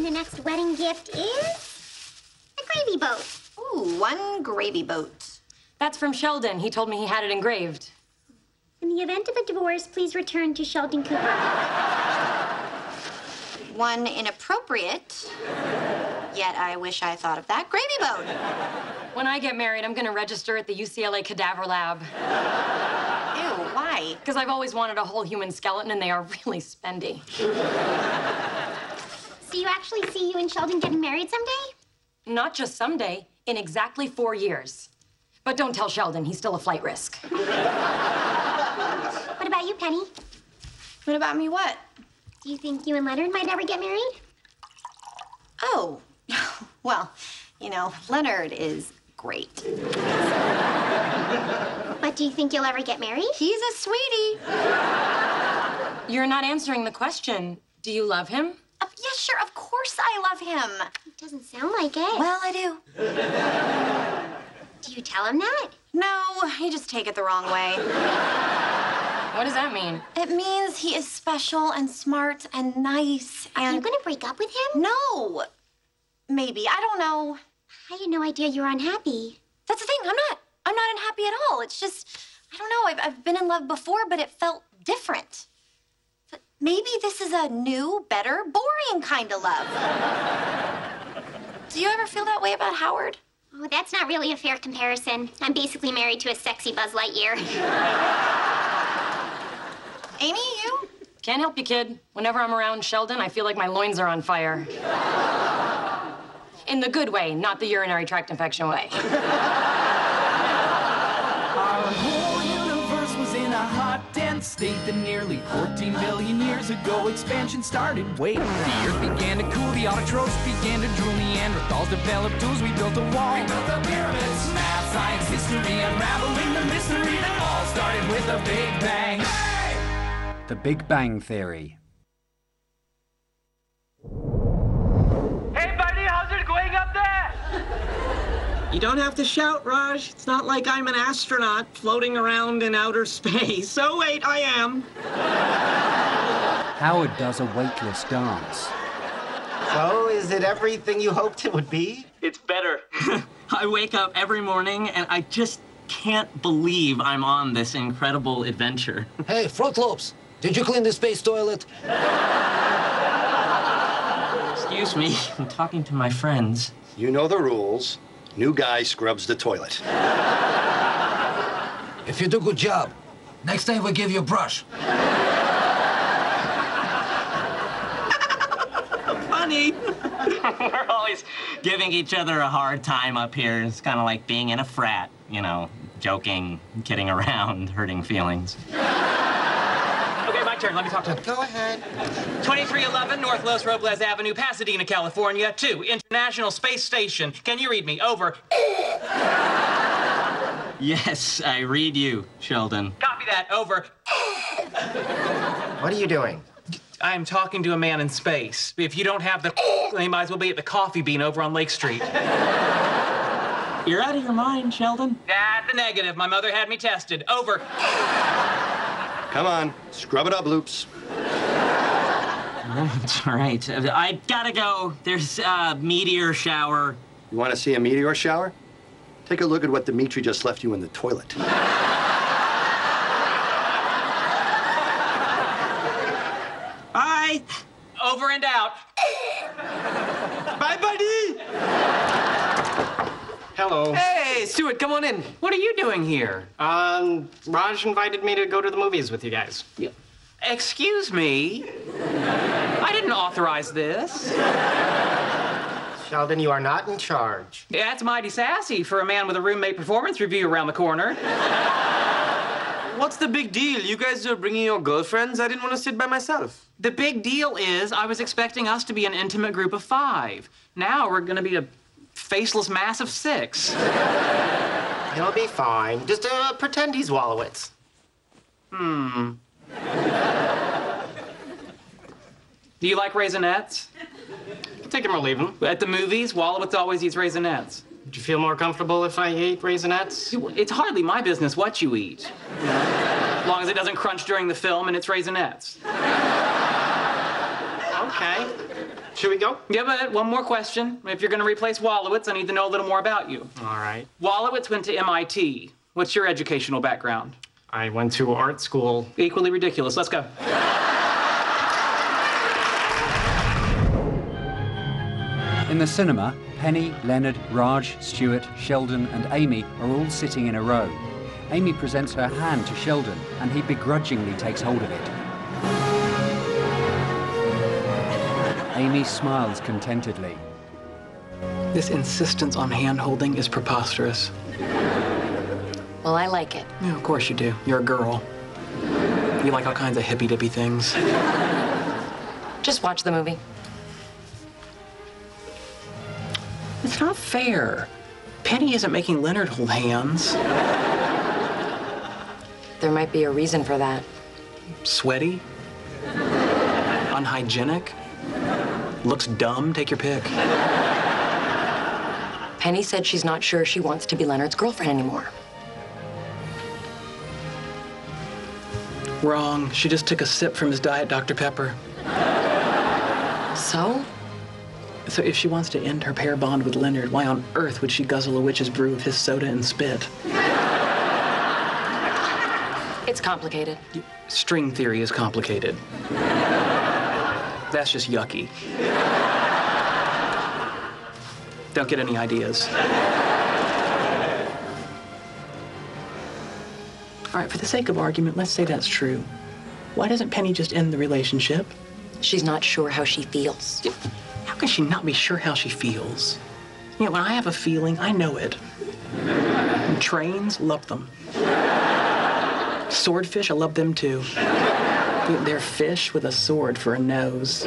the next wedding gift is a gravy boat. Ooh, one gravy boat. That's from Sheldon. He told me he had it engraved. In the event of a divorce, please return to Sheldon Cooper. One inappropriate, yet I wish I thought of that, gravy boat. When I get married, I'm gonna register at the UCLA Cadaver Lab. Ew, why? Because I've always wanted a whole human skeleton, and they are really spendy. So you actually see you and Sheldon getting married someday? Not just someday, in exactly 4 years. But don't tell Sheldon, he's still a flight risk. What about you, Penny? What about me, what? Do you think you and Leonard might ever get married? Oh, well, you know, Leonard is great. But do you think you'll ever get married? He's a sweetie. You're not answering the question. Do you love him? Yeah, sure, of course I love him. It doesn't sound like it. Well, I do. Do you tell him that? No, you just take it the wrong way. What does that mean? It means he is special and smart and nice and... Are you gonna break up with him? No. Maybe, I don't know. I had no idea you were unhappy. That's the thing, I'm not unhappy at all. It's just, I don't know, I've been in love before, but it felt different. But maybe this is a new, better, boring kind of love. Do you ever feel that way about Howard? Oh, that's not really a fair comparison. I'm basically married to a sexy Buzz Lightyear. Amy, you? Can't help you, kid. Whenever I'm around Sheldon, I feel like my loins are on fire. In the good way, not the urinary tract infection way. Our whole universe was in a hot, dense state that nearly 14 billion years ago expansion started. Wait, the earth began to cool, the autotrophs began to drool, Neanderthals developed tools, we built a wall. We built the pyramids, math, science, history, unraveling the mystery that all started with a Big Bang. Hey! The Big Bang Theory. Hey, buddy, how's it going up there? You don't have to shout, Raj. It's not like I'm an astronaut floating around in outer space. Oh, wait, I am. Howard does a weightless dance. So, is it everything you hoped it would be? It's better. I wake up every morning and I just can't believe I'm on this incredible adventure. Hey, Fruit Loops, did you clean the space toilet? Excuse me, I'm talking to my friends. You know the rules. New guy scrubs the toilet. If you do a good job, next time we'll give you a brush. Funny. We're always giving each other a hard time up here. It's kind of like being in a frat, you know, joking, kidding around, hurting feelings. Okay, my turn. Let me talk to him. Go ahead. 2311 North Los Robles Avenue, Pasadena, California. 2, International Space Station. Can you read me? Over. Yes, I read you, Sheldon. Copy that. Over. What are you doing? I'm talking to a man in space. If you don't have the then you might as well be at the Coffee Bean over on Lake Street. You're out of your mind, Sheldon. That's a negative. My mother had me tested. Over. Come on, scrub it up, Loops. That's right. I gotta go. There's a meteor shower. You want to see a meteor shower? Take a look at what Dimitri just left you in the toilet. Bye. Over and out. Bye, buddy. Hello. Hey, Stuart, come on in. What are you doing here? Raj invited me to go to the movies with you guys. Excuse me. I didn't authorize this. Sheldon, you are not in charge. Yeah, that's mighty sassy for a man with a roommate performance review around the corner. What's the big deal? You guys are bringing your girlfriends? I didn't want to sit by myself. The big deal is I was expecting us to be an intimate group of 5. Now we're gonna be a faceless mass of 6. He'll be fine. Just pretend he's Wallowitz. Do you like Raisinets? Take him or leave him. At the movies, Wallowitz always eats Raisinets. Would you feel more comfortable if I ate Raisinets? It's hardly my business what you eat. As long as it doesn't crunch during the film and it's Raisinets. Okay. Should we go? Yeah, but one more question. If you're going to replace Wallowitz, I need to know a little more about you. All right. Wallowitz went to MIT. What's your educational background? I went to art school. Equally ridiculous. Let's go. In the cinema, Penny, Leonard, Raj, Stuart, Sheldon and Amy are all sitting in a row. Amy presents her hand to Sheldon and he begrudgingly takes hold of it. Amy smiles contentedly. This insistence on hand-holding is preposterous. Well, I like it. Yeah, of course you do. You're a girl. You like all kinds of hippy-dippy things. Just watch the movie. It's not fair. Penny isn't making Leonard hold hands. There might be a reason for that. Sweaty? Unhygienic? Looks dumb? Take your pick. Penny said she's not sure she wants to be Leonard's girlfriend anymore. Wrong. She just took a sip from his Diet Dr. Pepper. So? So if she wants to end her pair bond with Leonard, why on earth would she guzzle a witch's brew of his soda and spit? It's complicated. String theory is complicated. That's just yucky. Don't get any ideas. All right, for the sake of argument, let's say that's true. Why doesn't Penny just end the relationship? She's not sure how she feels. How can she not be sure how she feels? You know, when I have a feeling, I know it. And trains, love them. Swordfish, I love them too. They're fish with a sword for a nose.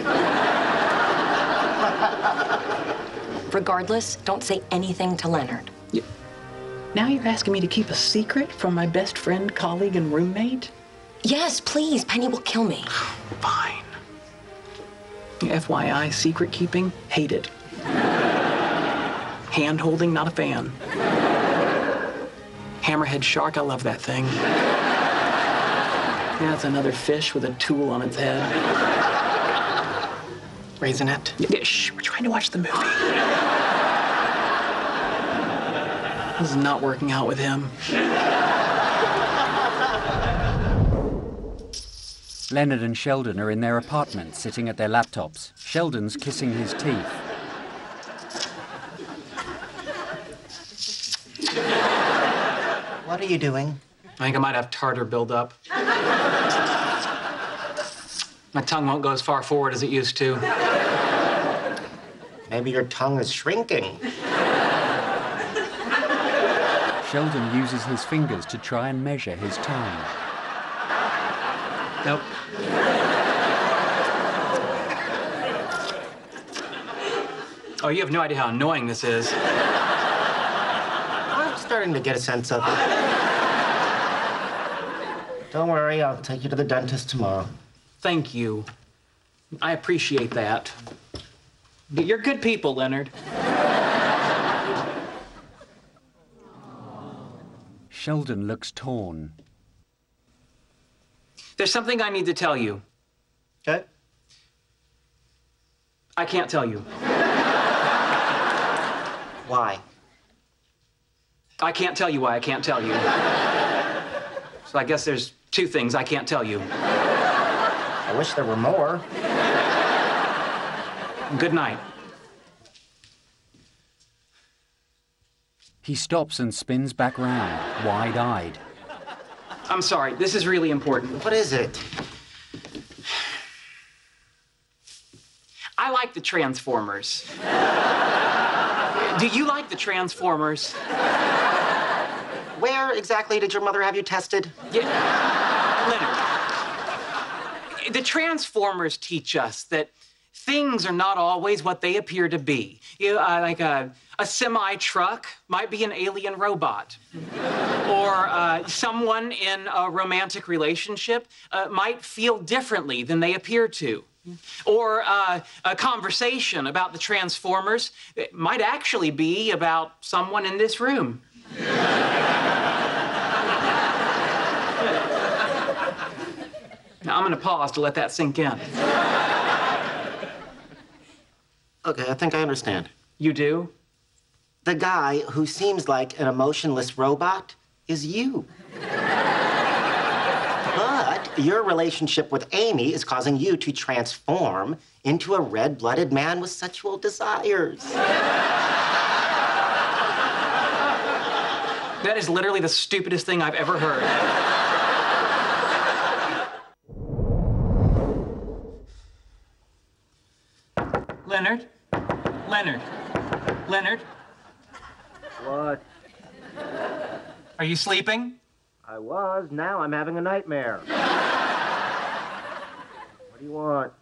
Regardless, don't say anything to Leonard. Now you're asking me to keep a secret from my best friend, colleague, and roommate? Yes, please. Penny will kill me. Fine. FYI, secret keeping, hate it. Hand holding, not a fan. Hammerhead shark, I love that thing. Yeah, it's another fish with a tool on its head. Raisinette. Yeah, shh, we're trying to watch the movie. This is not working out with him. Leonard and Sheldon are in their apartment, sitting at their laptops. Sheldon's kissing his teeth. What are you doing? I think I might have tartar buildup. My tongue won't go as far forward as it used to. Maybe your tongue is shrinking. Sheldon uses his fingers to try and measure his tongue. Nope. Oh, you have no idea how annoying this is. I'm starting to get a sense of it. Don't worry, I'll take you to the dentist tomorrow. Thank you. I appreciate that. You're good people, Leonard. Sheldon looks torn. There's something I need to tell you. Okay. I can't tell you. Why? I can't tell you why I can't tell you. So I guess there's two things I can't tell you. I wish there were more. Good night. He stops and spins back round, wide-eyed. I'm sorry, this is really important. What is it? I like the Transformers. Do you like the Transformers? Where exactly did your mother have you tested? Yeah. Leonard, the Transformers teach us that things are not always what they appear to be. Like a semi-truck might be an alien robot. Or someone in a romantic relationship might feel differently than they appear to. Or a conversation about the Transformers might actually be about someone in this room. Now, I'm going to pause to let that sink in. Okay, I think I understand. You do? The guy who seems like an emotionless robot is you. But your relationship with Amy is causing you to transform into a red-blooded man with sexual desires. That is literally the stupidest thing I've ever heard. Leonard? Leonard? Leonard? What? Are you sleeping? I was. Now I'm having a nightmare. What do you want?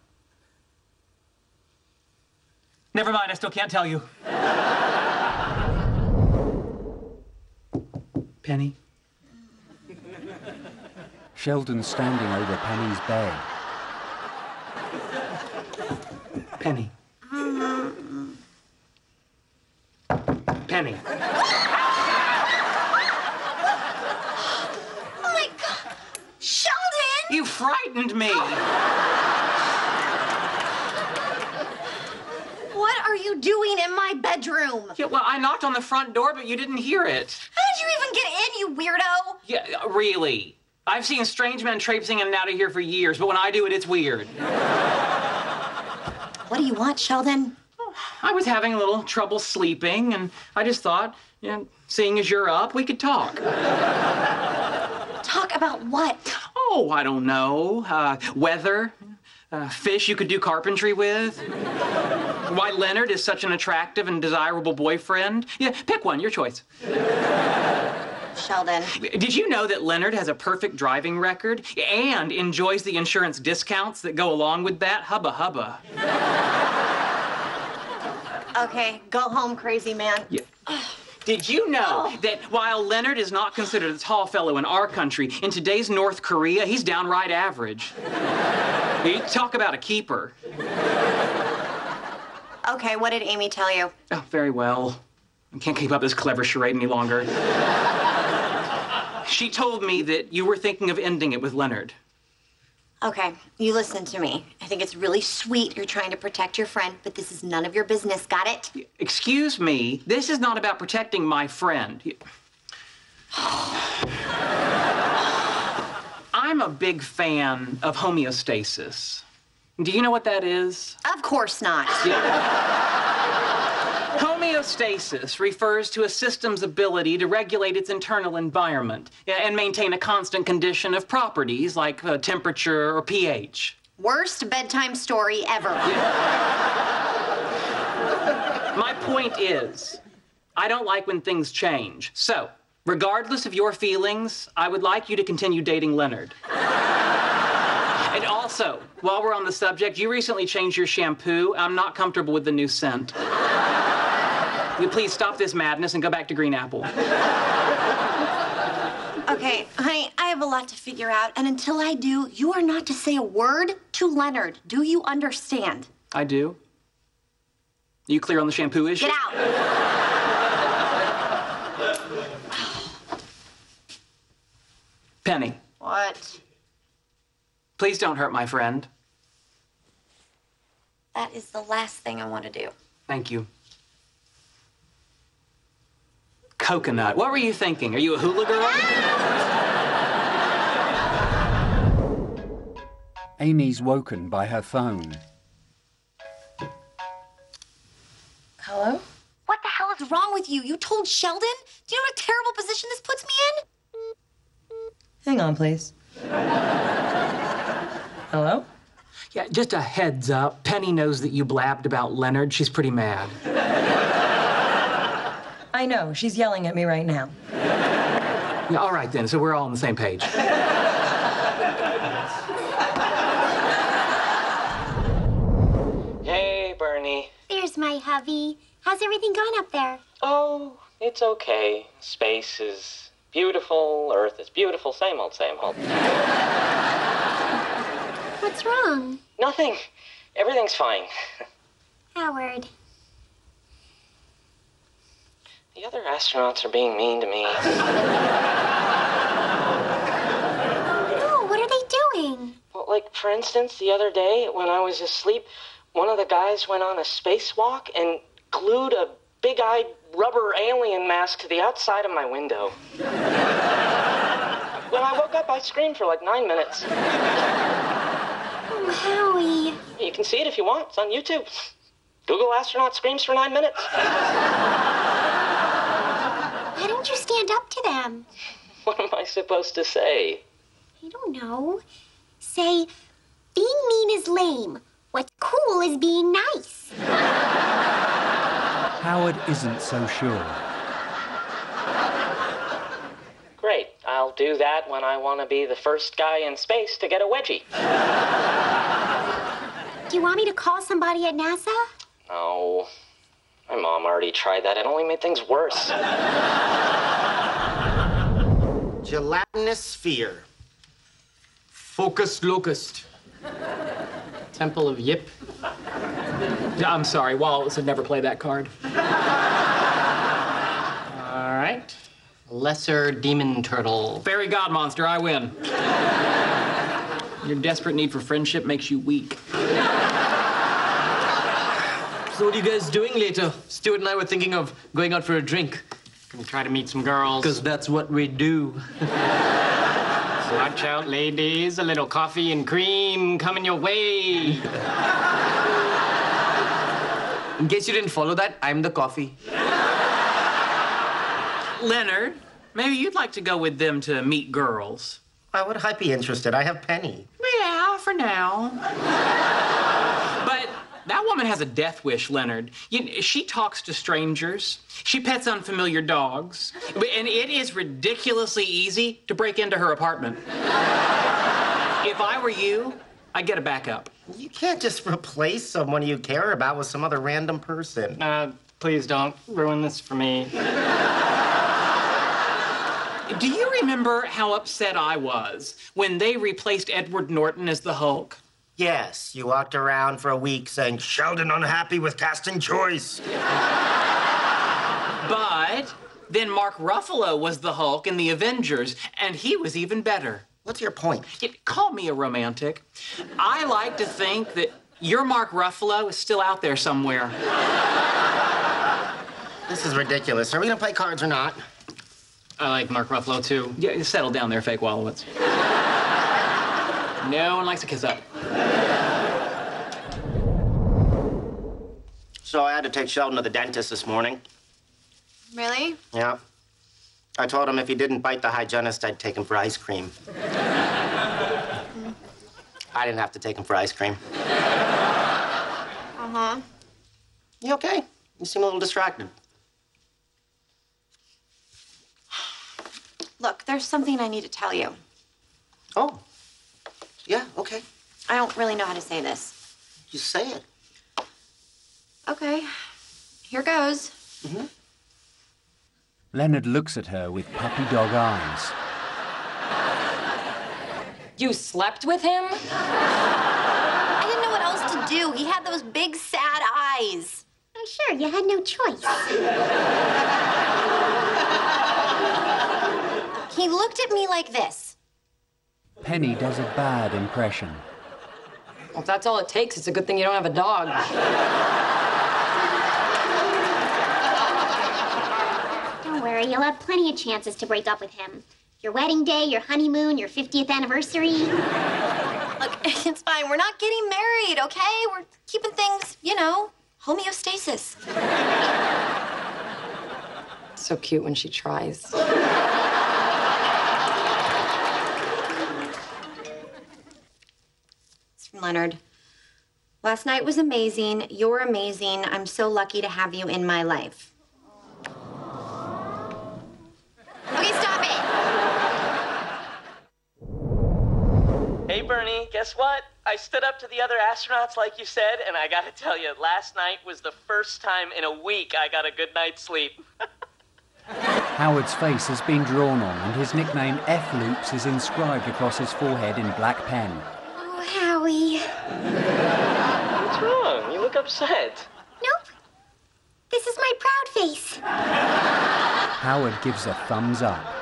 Never mind, I still can't tell you. Penny? Sheldon's standing over Penny's bed. Penny. Penny. Oh my God! Sheldon! You frightened me. What are you doing in my bedroom? Yeah, well, I knocked on the front door, but you didn't hear it. How did you even get in, you weirdo? Yeah, really. I've seen strange men traipsing in and out of here for years, but when I do it, it's weird. What do you want, Sheldon? I was having a little trouble sleeping, and I just thought, seeing as you're up, we could talk. Talk about what? Oh, I don't know. Weather, fish you could do carpentry with. Why Leonard is such an attractive and desirable boyfriend. Yeah, pick one, your choice. Sheldon. Did you know that Leonard has a perfect driving record and enjoys the insurance discounts that go along with that? Hubba hubba. Okay, go home, crazy man. Yeah. Did you know that while Leonard is not considered a tall fellow in our country, in today's North Korea, he's downright average? You talk about a keeper. Okay, what did Amy tell you? Oh, very well. I can't keep up this clever charade any longer. She told me that you were thinking of ending it with Leonard. Okay, you listen to me. I think it's really sweet you're trying to protect your friend, but this is none of your business, got it? Excuse me, this is not about protecting my friend. I'm a big fan of homeostasis. Do you know what that is? Of course not. Yeah. Homeostasis refers to a system's ability to regulate its internal environment and maintain a constant condition of properties like temperature or pH. Worst bedtime story ever. My point is, I don't like when things change. So, regardless of your feelings, I would like you to continue dating Leonard. And also, while we're on the subject, you recently changed your shampoo. I'm not comfortable with the new scent. Will you please stop this madness and go back to Green Apple? Okay, honey, I have a lot to figure out, and until I do, you are not to say a word to Leonard. Do you understand? I do. You clear on the shampoo issue? Get out! Penny. What? Please don't hurt my friend. That is the last thing I want to do. Thank you. Coconut. What were you thinking? Are you a hula girl? Amy's woken by her phone. Hello? What the hell is wrong with you? You told Sheldon? Do you know what a terrible position this puts me in? Hang on, please. Hello? Yeah, just a heads up. Penny knows that you blabbed about Leonard. She's pretty mad. I know. She's yelling at me right now. Yeah, all right, then. So we're all on the same page. Hey, Bernie. There's my hubby. How's everything going up there? Oh, it's okay. Space is beautiful. Earth is beautiful. Same old, same old. What's wrong? Nothing. Everything's fine. Howard. The other astronauts are being mean to me. Oh, what are they doing? Well, like, for instance, the other day when I was asleep, one of the guys went on a spacewalk and glued a big-eyed rubber alien mask to the outside of my window. When I woke up, I screamed for like 9 minutes. Oh, Howie. You can see it if you want. It's on YouTube. Google astronaut screams for 9 minutes. Why don't you stand up to them? What am I supposed to say? I don't know. Say, being mean is lame. What's cool is being nice. Howard isn't so sure. Great. I'll do that when I want to be the first guy in space to get a wedgie. Do you want me to call somebody at NASA? No. My mom already tried that. It only made things worse. Gelatinous sphere. Focused locust. Temple of Yip. I'm sorry, Wallace would never play that card. All right. Lesser demon turtle. Fairy god monster, I win. Your desperate need for friendship makes you weak. So what are you guys doing later? Stuart and I were thinking of going out for a drink. Gonna try to meet some girls. Because that's what we do. Watch out, ladies. A little coffee and cream coming your way. In case you didn't follow that, I'm the coffee. Leonard, maybe you'd like to go with them to meet girls. Why would I be interested? I have Penny. Yeah, for now. But that woman has a death wish, Leonard. She talks to strangers. She pets unfamiliar dogs. And it is ridiculously easy to break into her apartment. If I were you, I'd get a backup. You can't just replace someone you care about with some other random person. Please don't ruin this for me. Do you remember how upset I was when they replaced Edward Norton as the Hulk? Yes, you walked around for a week saying, Sheldon unhappy with casting choice. But then Mark Ruffalo was the Hulk in The Avengers, and he was even better. What's your point? Call me a romantic. I like to think that your Mark Ruffalo is still out there somewhere. This is ridiculous. Are we gonna play cards or not? I like Mark Ruffalo, too. Yeah, settle down there, fake Wallowitz. No one likes to kiss up. So I had to take Sheldon to the dentist this morning. Really? Yeah. I told him if he didn't bite the hygienist, I'd take him for ice cream. I didn't have to take him for ice cream. Uh-huh. You okay? You seem a little distracted. Look, there's something I need to tell you. Oh. Yeah, okay. I don't really know how to say this. Just say it. Okay. Here goes. Mm-hmm. Leonard looks at her with puppy dog eyes. You slept with him? I didn't know what else to do. He had those big, sad eyes. Oh, sure, you had no choice. He looked at me like this. Penny does a bad impression. Well, if that's all it takes, it's a good thing you don't have a dog. Don't worry, you'll have plenty of chances to break up with him. Your wedding day, your honeymoon, your 50th anniversary. Look, it's fine. We're not getting married, okay? We're keeping things, homeostasis. So cute when she tries. It's from Leonard. Last night was amazing. You're amazing. I'm so lucky to have you in my life. Okay, stop it. Hey, Bernie, guess what? I stood up to the other astronauts like you said, and I gotta tell you, last night was the first time in a week I got a good night's sleep. Howard's face has been drawn on, and his nickname F-Loops is inscribed across his forehead in black pen. Oh, Howie. What's wrong? You look upset. Nope. This is my proud face. Howard gives a thumbs up.